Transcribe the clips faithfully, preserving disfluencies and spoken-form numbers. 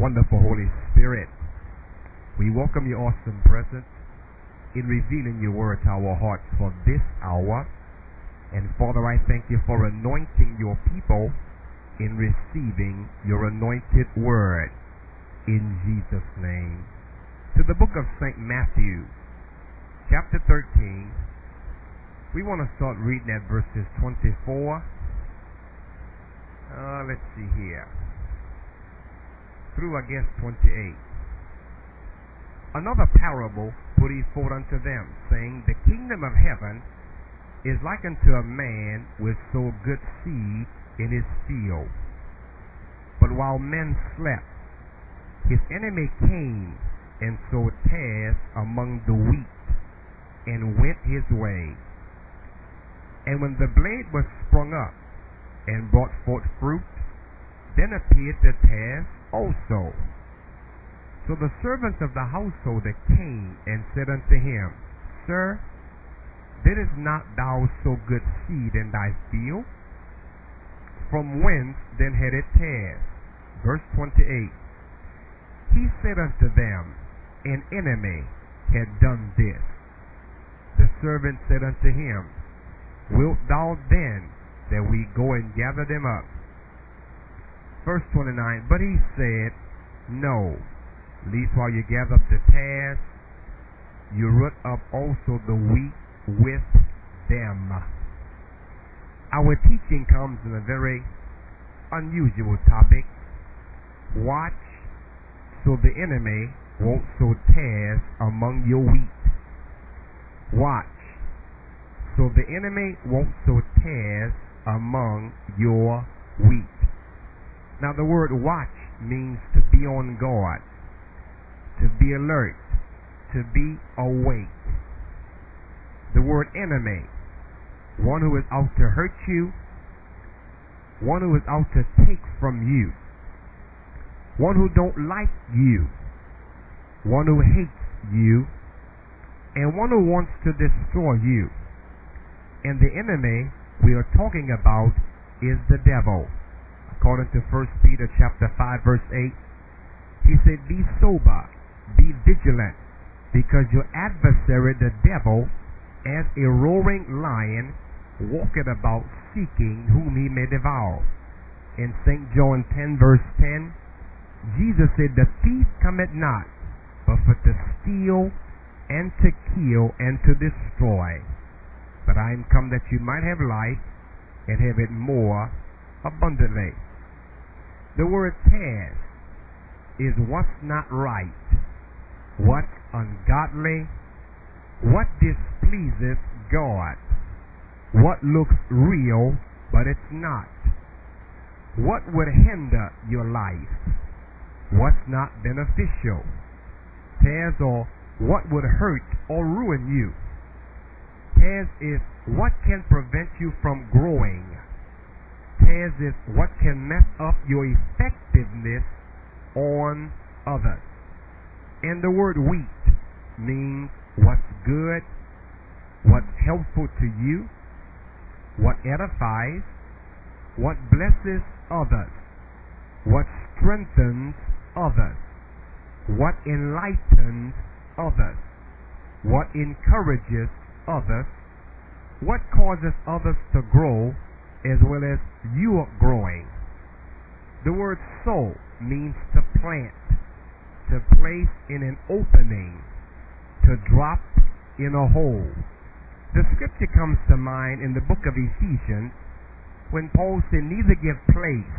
Wonderful Holy Spirit, we welcome your awesome presence in revealing your word to our hearts for this hour. And Father, I thank you for anointing your people in receiving your anointed word in Jesus' name. To the book of Saint Matthew, chapter thirteen, we want to start reading at verses twenty-four. Uh, let's see here. Through, I guess, twenty-eight. Another parable put he forth unto them, saying, The kingdom of heaven is like unto a man which sowed good seed in his field. But while men slept, his enemy came and sowed tares among the wheat, and went his way. And when the blade was sprung up, and brought forth fruit, then appeared the tares also. So the servants of the householder came and said unto him, Sir, didst not thou sow good seed in thy field? From whence then had it tares? Verse twenty-eight. He said unto them, An enemy had done this. The servant said unto him, Wilt thou then that we go and gather them up? Verse twenty-nine, But he said, No, lest while you gather up the tares, you root up also the wheat with them. Our teaching comes in a very unusual topic. Watch so the enemy won't sow tares among your wheat. Watch so the enemy won't sow tares among your wheat. Now the word watch means to be on guard, to be alert, to be awake. The word enemy, one who is out to hurt you, one who is out to take from you, one who don't like you, one who hates you, and one who wants to destroy you. And the enemy we are talking about is the devil. According to First Peter chapter five, verse eight, he said, Be sober, be vigilant, because your adversary, the devil, as a roaring lion, walketh about seeking whom he may devour. In Saint John ten, verse ten, Jesus said, The thief cometh not, but for to steal, and to kill, and to destroy. But I am come that you might have life, and have it more abundantly. The word tares is what's not right, what's ungodly, what displeases God, what looks real but it's not, what would hinder your life, what's not beneficial. Tares are what would hurt or ruin you. Tares is what can prevent you from growing. Tares is what can mess up your effectiveness on others. And the word wheat means what's good, what's helpful to you, what edifies, what blesses others, what strengthens others, what enlightens others, what encourages others, what causes others to grow as well as you are growing. The word sow means to plant, to place in an opening, to drop in a hole. The scripture comes to mind in the book of Ephesians when Paul said, Neither give place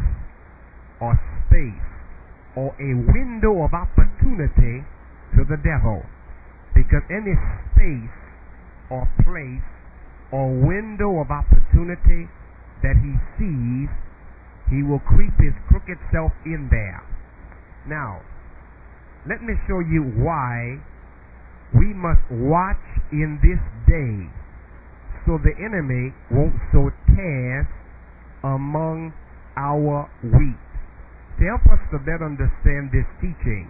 or space or a window of opportunity to the devil, because any space or place or window of opportunity that he sees, he will creep his crooked self in there. Now, let me show you why we must watch in this day so the enemy won't sow tares among our wheat. To help us to better understand this teaching,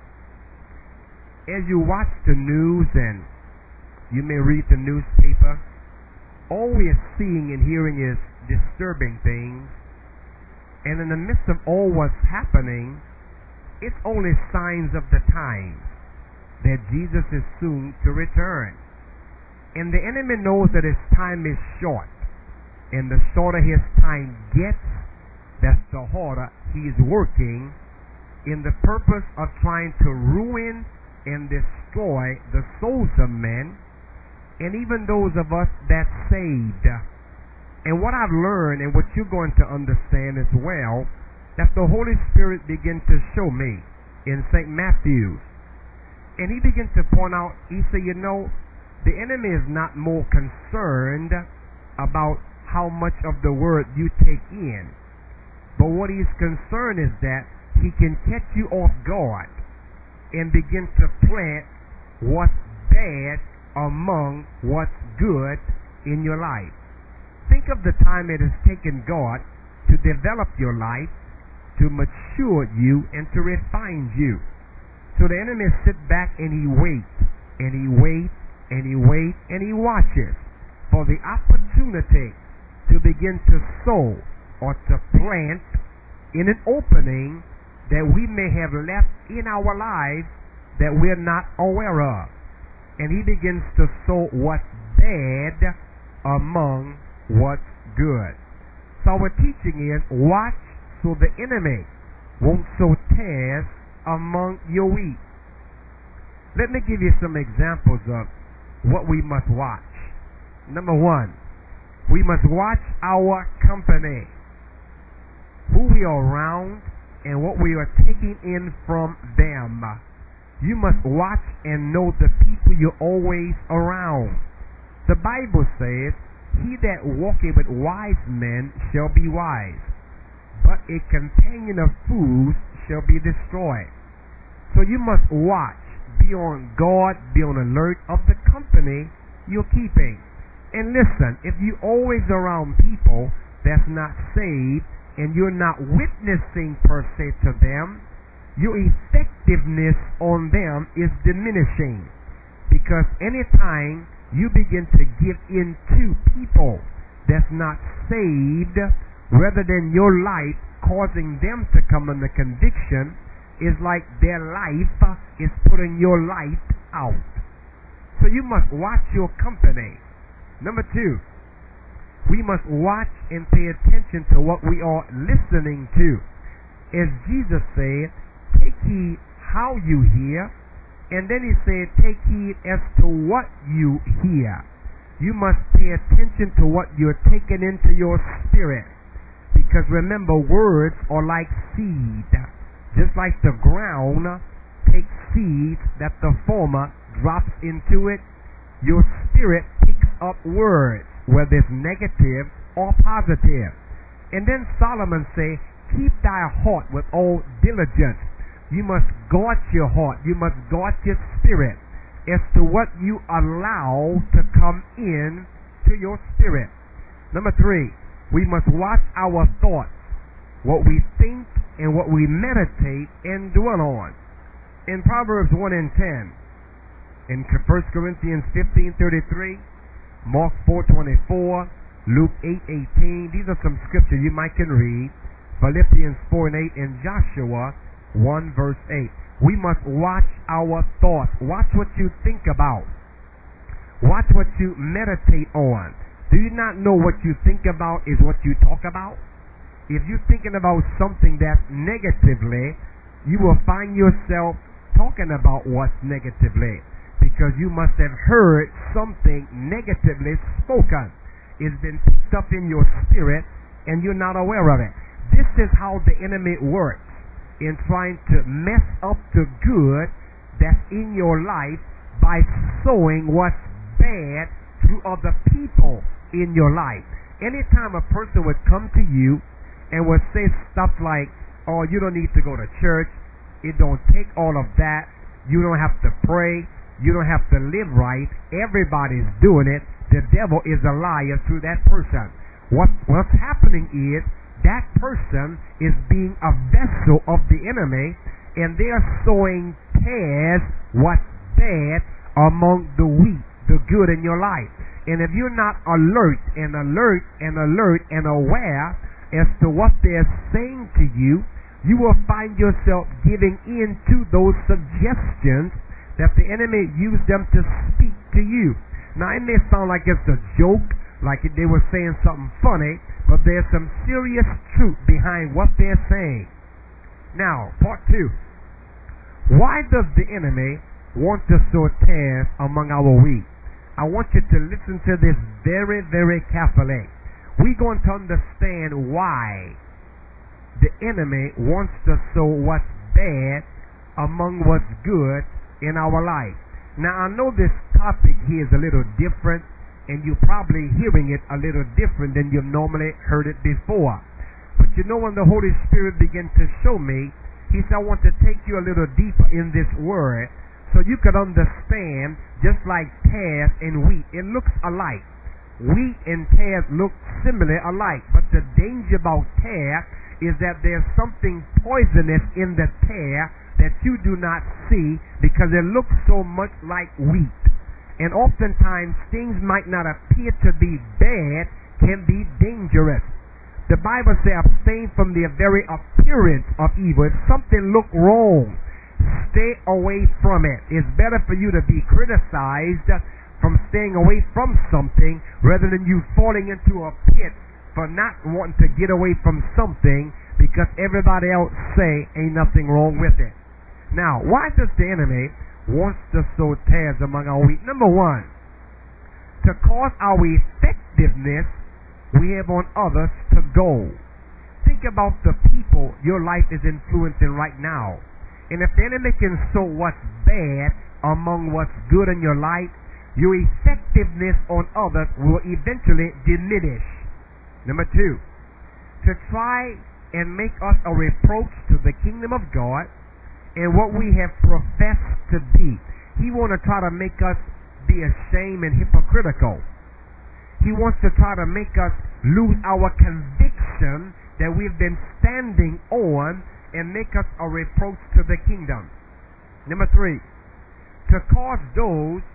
as you watch the news and you may read the newspaper, all we are seeing and hearing is disturbing things. And in the midst of all what's happening, It's only signs of the times that Jesus is soon to return. And the enemy knows that his time is short. And the shorter his time gets, that's the harder he is working in the purpose of trying to ruin and destroy the souls of men, and even those of us that saved. And what I've learned, and what you're going to understand as well, that the Holy Spirit began to show me in Saint Matthew. And he began to point out, he said, you know, the enemy is not more concerned about how much of the word you take in. But what he's concerned is that he can catch you off guard and begin to plant what's bad among what's good in your life. Think of the time it has taken God to develop your life, to mature you, and to refine you. So the enemy sits back and he waits, and he waits, and he waits, and he watches for the opportunity to begin to sow or to plant in an opening that we may have left in our lives that we're not aware of. And he begins to sow what's bad among what's good. So our teaching is, watch so the enemy won't sow tares among your wheat. Let me give you some examples of what we must watch. Number one, we must watch our company, who we are around, and what we are taking in from them. You must watch and know the people you're always around. The Bible says, he that walketh with wise men shall be wise, but a companion of fools shall be destroyed. So you must watch, be on guard, be on alert of the company you're keeping. And listen, if you're always around people that's not saved, and you're not witnessing per se to them, your effectiveness on them is diminishing. Because anytime you begin to give in to people that's not saved, rather than your life causing them to come under conviction, is like their life is putting your life out. So you must watch your company. Number two, we must watch and pay attention to what we are listening to. As Jesus said, take heed how you hear, and then he said, take heed as to what you hear. You must pay attention to what you're taking into your spirit. Because remember, words are like seed. Just like the ground takes seeds that the former drops into it, your spirit picks up words, whether it's negative or positive. And then Solomon say, keep thy heart with all diligence. You must guard your heart. You must guard your spirit as to what you allow to come in to your spirit. Number three, we must watch our thoughts, what we think and what we meditate and dwell on. In Proverbs one and ten, in First Corinthians fifteen thirty-three, Mark four twenty-four, Luke eight eighteen. These are some scriptures you might can read. Philippians four and eight, and Joshua one verse eight. We must watch our thoughts. Watch what you think about. Watch what you meditate on. Do you not know what you think about is what you talk about? If you're thinking about something that's negatively, you will find yourself talking about what's negatively, because you must have heard something negatively spoken. It's been picked up in your spirit and you're not aware of it. This is how the enemy works in trying to mess up the good that's in your life by sowing what's bad through other people in your life. Anytime a person would come to you and would say stuff like, oh, you don't need to go to church, it don't take all of that, you don't have to pray, you don't have to live right, everybody's doing it, the devil is a liar through that person. What, what's happening is that person is being a vessel of the enemy, and they're sowing tares, what's bad, among the wheat, the good in your life. And if you're not alert and alert and alert and aware as to what they're saying to you, you will find yourself giving in to those suggestions that the enemy used them to speak to you. Now, it may sound like it's a joke, like they were saying something funny, but there's some serious truth behind what they're saying. Now, part two. Why does the enemy want to sow tares among our wheat? I want you to listen to this very, very carefully. We're going to understand why the enemy wants to sow what's bad among what's good in our life. Now, I know this topic here is a little different, and you're probably hearing it a little different than you've normally heard it before. But you know, when the Holy Spirit began to show me, He said, I want to take you a little deeper in this word so you could understand, just like tares and wheat, it looks alike. Wheat and tares look similar alike, but the danger about tare is that there's something poisonous in the tare that you do not see because it looks so much like wheat. And oftentimes things might not appear to be bad, can be dangerous. The Bible says abstain from the very appearance of evil. If something look wrong, stay away from it. It's better for you to be criticized from staying away from something rather than you falling into a pit for not wanting to get away from something because everybody else say ain't nothing wrong with it. Now, why does the enemy want to sow tares among our wheat? Number one, to cause our effectiveness we have on others to go. Think about the people your life is influencing right now. And if the enemy can sow what's bad among what's good in your life, your effectiveness on others will eventually diminish. Number two, to try and make us a reproach to the kingdom of God and what we have professed to be. He wants to try to make us be ashamed and hypocritical. He wants to try to make us lose our conviction that we've been standing on and make us a reproach to the kingdom. Number three, to cause those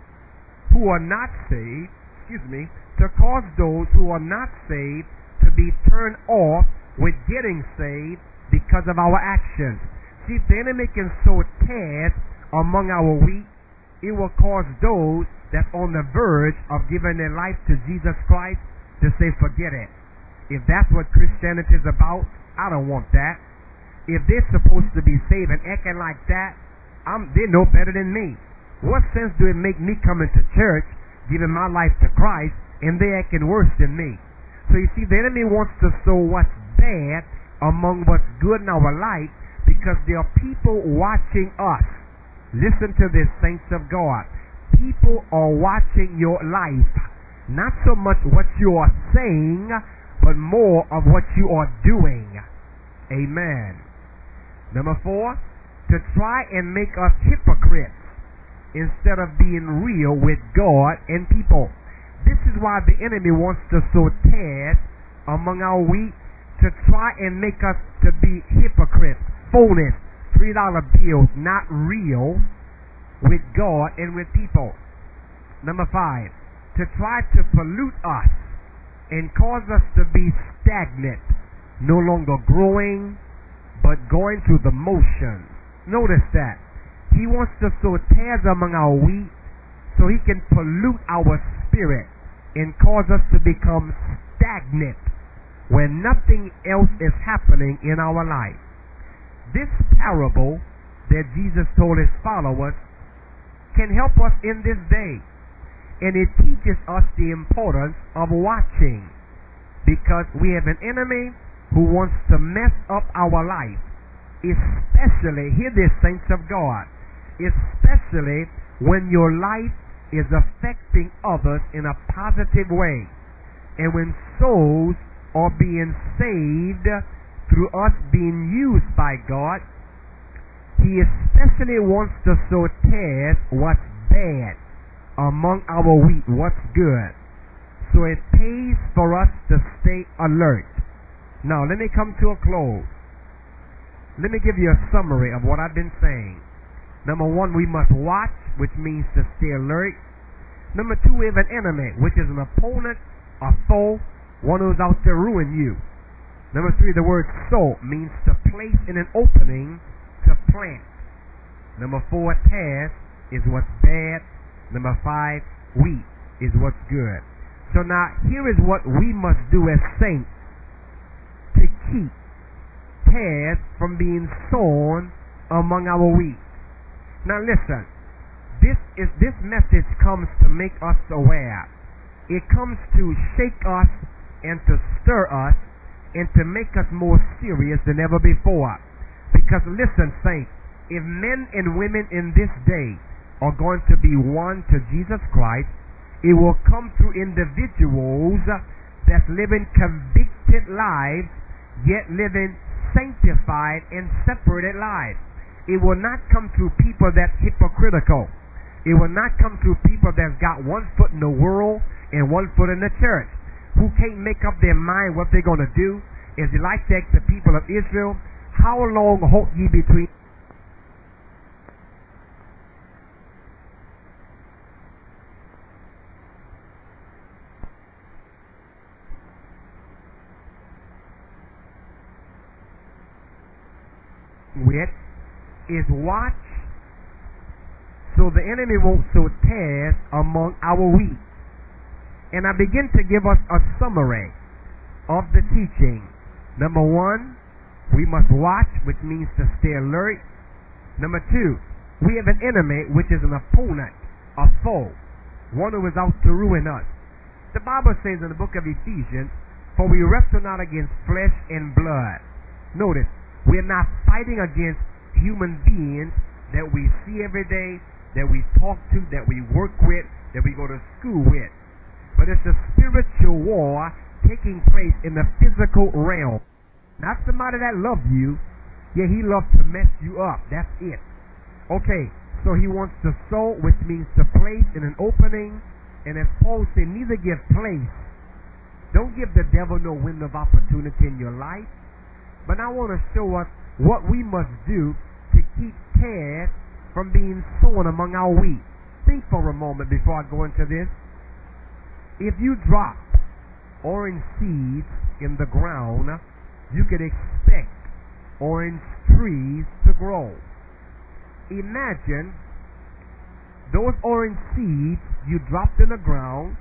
who are not saved, excuse me, to cause those who are not saved to be turned off with getting saved because of our actions. See, if the enemy can sow tares among our wheat, it will cause those that's on the verge of giving their life to Jesus Christ to say, forget it. If that's what Christianity is about, I don't want that. If they're supposed to be saved and acting like that, I'm, they're no better than me. What sense do it make me coming to church, giving my life to Christ, and they acting worse than me? So you see, the enemy wants to sow what's bad among what's good in our life because there are people watching us. Listen to this, saints of God. People are watching your life. Not so much what you are saying, but more of what you are doing. Amen. Number four, to try and make us hypocrites instead of being real with God and people. This is why the enemy wants to sow tares among our wheat, to try and make us to be hypocrites, phonies, three dollar bills, not real with God and with people. Number five, to try to pollute us and cause us to be stagnant, no longer growing, but going through the motions. Notice that. He wants to sow tares among our wheat so he can pollute our spirit and cause us to become stagnant when nothing else is happening in our life. This parable that Jesus told his followers can help us in this day. And it teaches us the importance of watching, because we have an enemy who wants to mess up our life, especially, hear this, saints of God, especially when your life is affecting others in a positive way, and when souls are being saved through us being used by God. He especially wants to sow tares what's bad among our wheat, what's good. So it pays for us to stay alert. Now, let me come to a close. Let me give you a summary of what I've been saying. Number one, we must watch, which means to stay alert. Number two, we have an enemy, which is an opponent, a foe, one who's out to ruin you. Number three, the word sow means to place in an opening, to plant. Number four, tares is what's bad. Number five, wheat is what's good. So now here is what we must do as saints to keep tares from being sown among our wheat. Now listen, this is this message comes to make us aware. It comes to shake us and to stir us and to make us more serious than ever before. Because listen, saints, if men and women in this day are going to be won to Jesus Christ, it will come through individuals that's living convicted lives, yet living sanctified and separated lives. It will not come through people that's hypocritical. It will not come through people that's got one foot in the world and one foot in the church, who can't make up their mind what they're going to do. Is it like that the people of Israel? How long halt ye between with is watch so the enemy won't sow tares among our wheat. And I begin to give us a summary of the teaching. Number one, we must watch, which means to stay alert. Number two, we have an enemy, which is an opponent, a foe, one who is out to ruin us. The Bible says in the book of Ephesians, for we wrestle not against flesh and blood. Notice, we're not fighting against human beings that we see every day, that we talk to, that we work with, that we go to school with. But it's a spiritual war taking place in the physical realm. Not somebody that loves you, yeah, he loves to mess you up. That's it. Okay, so he wants to sow, which means to place in an opening. And as Paul said, neither give place. Don't give the devil no window of opportunity in your life. But I want to show us what we must do to keep tares from being sown among our wheat. Think for a moment before I go into this. If you drop orange seeds in the ground, you could expect orange trees to grow. Imagine those orange seeds you dropped in the ground,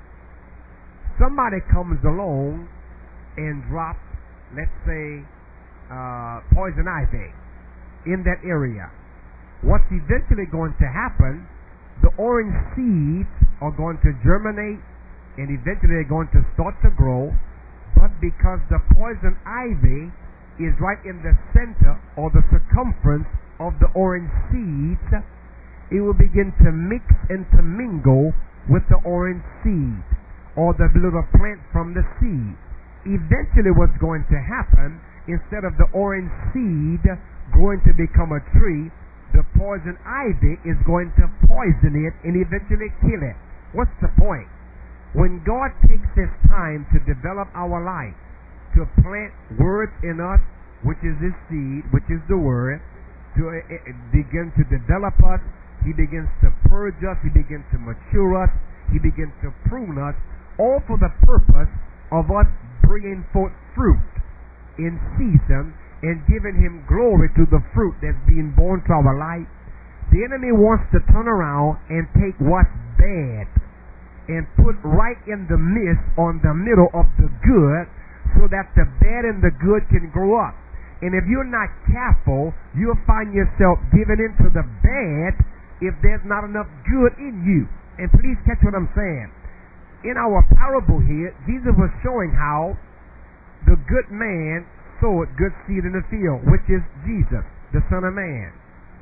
somebody comes along and drops, let's say, uh, poison ivy in that area. What's eventually going to happen, the orange seeds are going to germinate and eventually they're going to start to grow, but because the poison ivy is right in the center or the circumference of the orange seeds, it will begin to mix and to mingle with the orange seed or the little plant from the seed. Eventually what's going to happen, instead of the orange seed going to become a tree, the poison ivy is going to poison it and eventually kill it. What's the point? When God takes His time to develop our life, to plant words in us, which is His seed, which is the Word, to uh, uh, begin to develop us, He begins to purge us, He begins to mature us, He begins to prune us, all for the purpose of us bringing forth fruit in season and giving Him glory to the fruit that's being born to our life. The enemy wants to turn around and take what's bad and put right in the midst, on the middle of the good, so that the bad and the good can grow up. And if you're not careful, you'll find yourself giving into the bad if there's not enough good in you. And please catch what I'm saying. In our parable here, Jesus was showing how the good man sowed good seed in the field, which is Jesus, the Son of Man.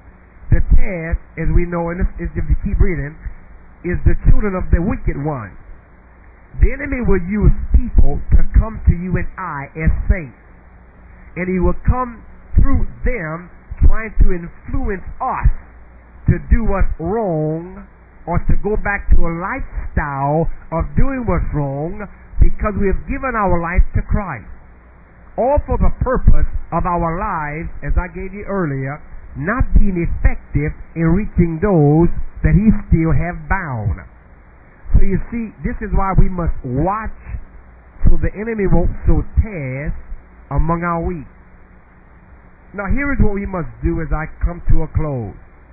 The tares, as we know, and if you keep reading, is the children of the wicked one. The enemy will use people to come to you and I as saints. And he will come through them trying to influence us to do what's wrong or to go back to a lifestyle of doing what's wrong because we have given our life to Christ. All for the purpose of our lives, as I gave you earlier, not being effective in reaching those that He still have bound. So you see, this is why we must watch so the enemy won't sow tares among our wheat. Now here is what we must do as I come to a close.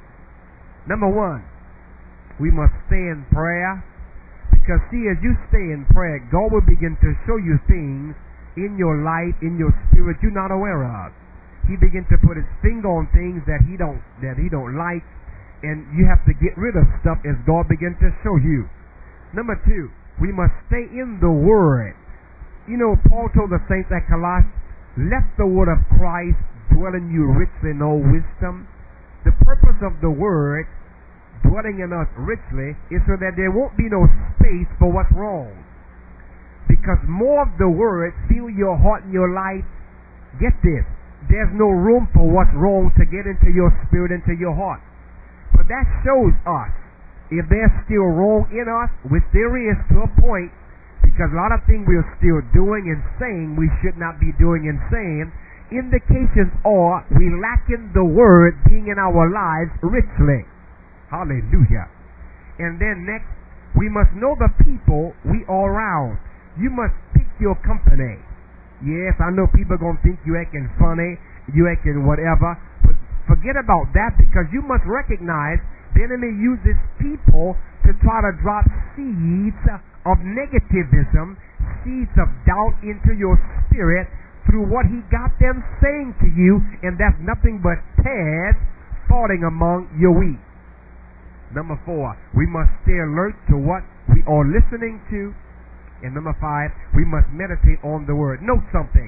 Number one, we must stay in prayer. Because see, as you stay in prayer, God will begin to show you things in your life, in your spirit you're not aware of. He begins to put his finger on things that he don't that he don't like, and you have to get rid of stuff as God begins to show you. Number two, we must stay in the Word. You know, Paul told the saints at Colossae, let the Word of Christ dwell in you richly in all wisdom. The purpose of the Word dwelling in us richly is so that there won't be no space for what's wrong. Because more of the Word fill your heart and your life, get this, there's no room for what's wrong to get into your spirit, into your heart. But that shows us if there's still wrong in us, which there is to a point, because a lot of things we're still doing and saying we should not be doing and saying, indications are we lack in the Word being in our lives richly. Hallelujah. And then next, we must know the people we are around. You must pick your company. Yes, I know people are going to think you acting funny, you acting whatever, but forget about that, because you must recognize the enemy uses people to try to drop seeds of negativism, seeds of doubt into your spirit through what he got them saying to you, and that's nothing but tares falling among your wheat. Number four, we must stay alert to what we are listening to. And number five, we must meditate on the Word. Note something.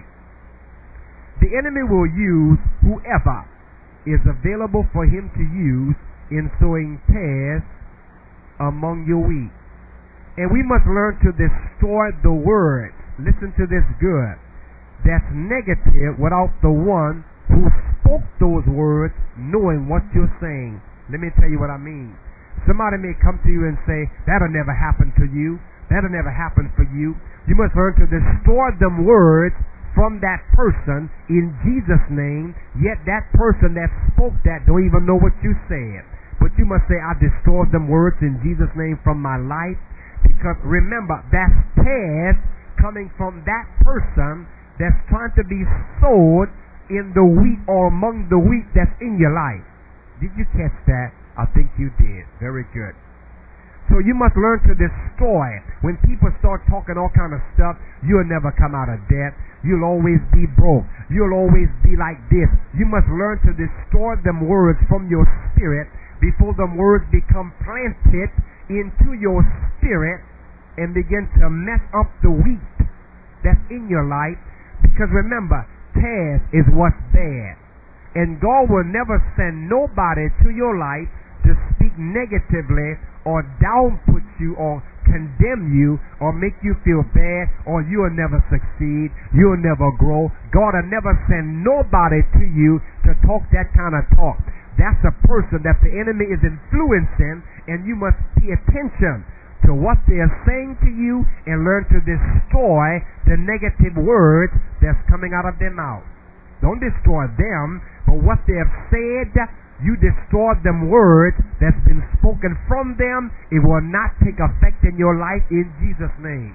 The enemy will use whoever is available for him to use in sowing tares among your wheat. And we must learn to destroy the word. Listen to this good. That's negative without the one who spoke those words knowing what you're saying. Let me tell you what I mean. Somebody may come to you and say, that'll never happen to you. That'll never happen for you. You must learn to destroy them words from that person in Jesus' name, yet that person that spoke that don't even know what you said. But you must say, I destroy them words in Jesus' name from my life, because remember, that's tares coming from that person that's trying to be sowed in the wheat or among the wheat that's in your life. Did you catch that? I think you did. Very good. So you must learn to destroy. When people start talking all kind of stuff, you'll never come out of debt. You'll always be broke. You'll always be like this. You must learn to destroy them words from your spirit before them words become planted into your spirit and begin to mess up the wheat that's in your life. Because remember, tares is what's bad. And God will never send nobody to your life to speak negatively or down put you or condemn you or make you feel bad or you'll never succeed, you'll never grow. God will never send nobody to you to talk that kind of talk. That's a person that the enemy is influencing, and you must pay attention to what they are saying to you and learn to destroy the negative words that's coming out of their mouth. Don't destroy them, but what they have said, you destroy them words that's been spoken from them. It will not take effect in your life in Jesus' name.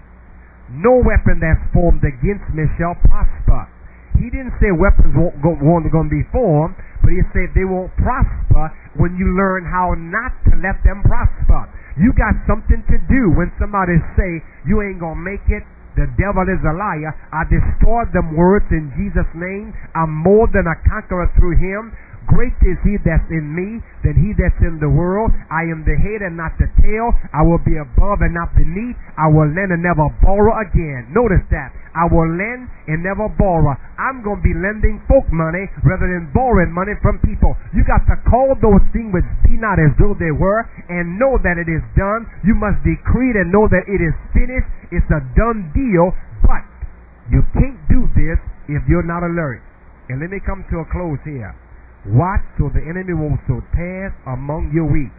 No weapon that's formed against me shall prosper. He didn't say weapons won't go, won't going to be formed, but he said they won't prosper when you learn how not to let them prosper. You got something to do when somebody say you ain't going to make it. The devil is a liar. I destroy them words in Jesus' name. I'm more than a conqueror through him. Great is he that's in me than he that's in the world. I am the head and not the tail. I will be above and not beneath. I will lend and never borrow again. Notice that. I will lend and never borrow. I'm going to be lending folk money rather than borrowing money from people. You got to call those things which be not as though they were and know that it is done. You must decree it and know that it is finished. It's a done deal. But you can't do this if you're not alert. And let me come to a close here. Watch so the enemy won't sow tares among your wheat.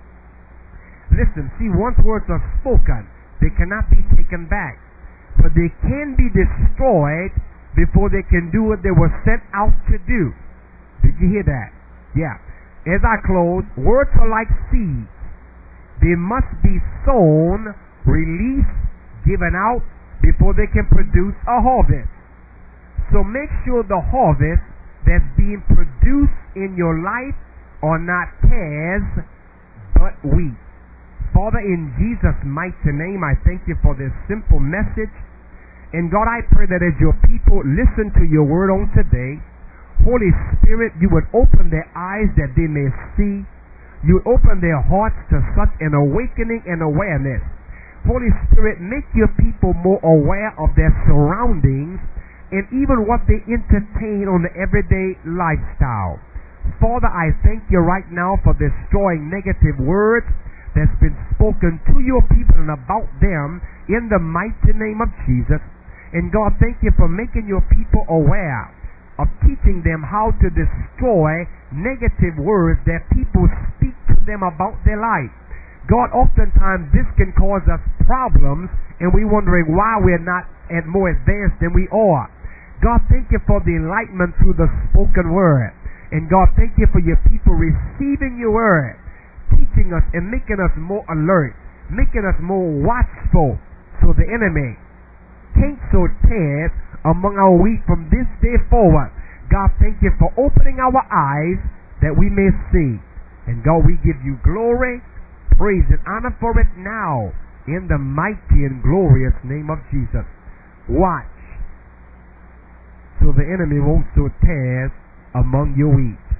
Listen, see, once words are spoken, they cannot be taken back. But they can be destroyed before they can do what they were sent out to do. Did you hear that? Yeah. As I close, words are like seeds. They must be sown, released, given out before they can produce a harvest. So make sure the harvest that's being produced in your life are not tares, but wheat. Father, in Jesus' mighty name, I thank you for this simple message. And God, I pray that as your people listen to your word on today, Holy Spirit, you would open their eyes that they may see. You would open their hearts to such an awakening and awareness. Holy Spirit, make your people more aware of their surroundings and even what they entertain on the everyday lifestyle. Father, I thank you right now for destroying negative words that's been spoken to your people and about them in the mighty name of Jesus. And God, thank you for making your people aware of teaching them how to destroy negative words that people speak to them about their life. God, oftentimes this can cause us problems and we're wondering why we're not at more advanced than we are. God, thank you for the enlightenment through the spoken word. And God, thank you for your people receiving your word, teaching us and making us more alert, making us more watchful so the enemy can't sow tares among our wheat from this day forward. God, thank you for opening our eyes that we may see. And God, we give you glory, praise, and honor for it now in the mighty and glorious name of Jesus. Watch so the enemy won't sow tares among your wheat.